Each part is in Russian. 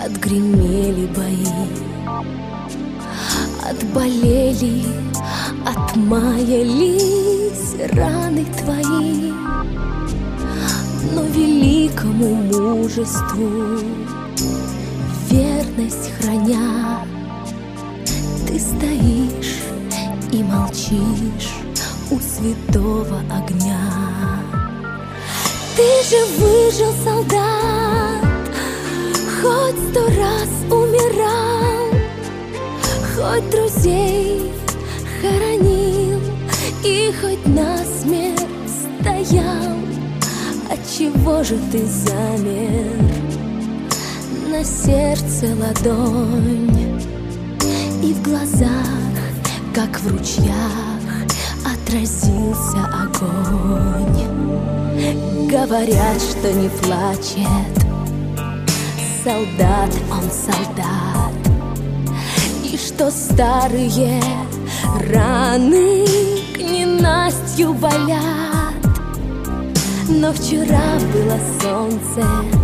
отгремели бои, отболели, отмаялись раны твои. Но великому мужеству верность храня, ты стоишь и молчишь у святого огня. Ты же выжил, солдат, хоть 100 раз умирал, хоть друзей хоронил и хоть насмерть стоял. Отчего же ты замер? На сердце ладонь, и в глазах, как в ручьях, отразился огонь. Говорят, что не плачет солдат, он солдат, и что старые раны к ненастью болят. Но вчера было солнце,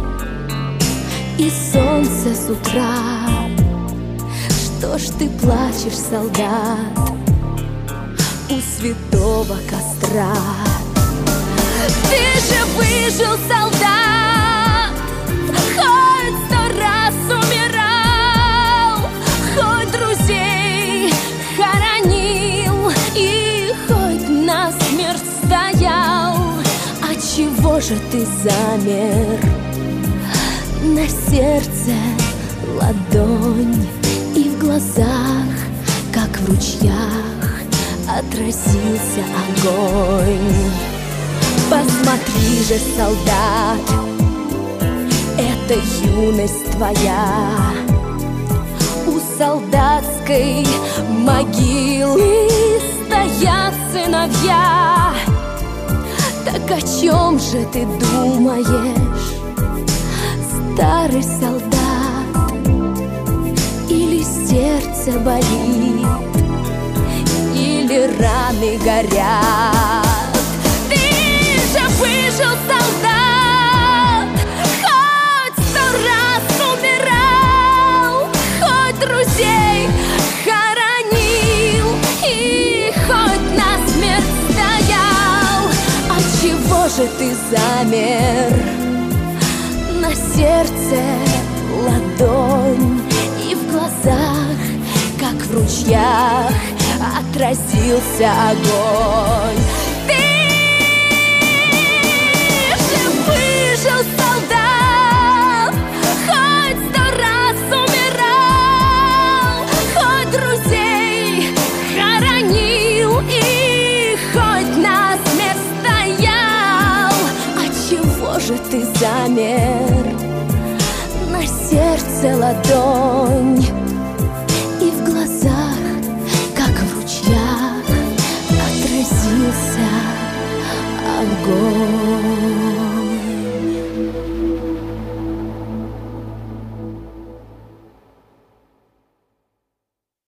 и солнце с утра. Что ж ты плачешь, солдат, у святого костра? Ты же выжил, солдат, хоть 100 раз умирал, хоть друзей хоронил и хоть насмерть стоял. Отчего же ты замер? На сердце ладонь, и в глазах, как в ручьях, отразился огонь. Посмотри же, солдат, это юность твоя. У солдатской могилы стоят сыновья. Так о чем же ты думаешь, старый солдат? Или сердце болит, или раны горят? Ты же выжил, солдат, хоть 100 раз умирал, хоть друзей хоронил и хоть насмерть стоял. Отчего же ты замер? На сердце ладонь, и в глазах, как в ручьях, отразился огонь. Ты же выжил, солдат, хоть 100 раз умирал, хоть друзей хоронил и хоть насмерть стоял. Отчего же ты замер? На сердце ладонь, и в глазах, как в ручьях, отразился огонь.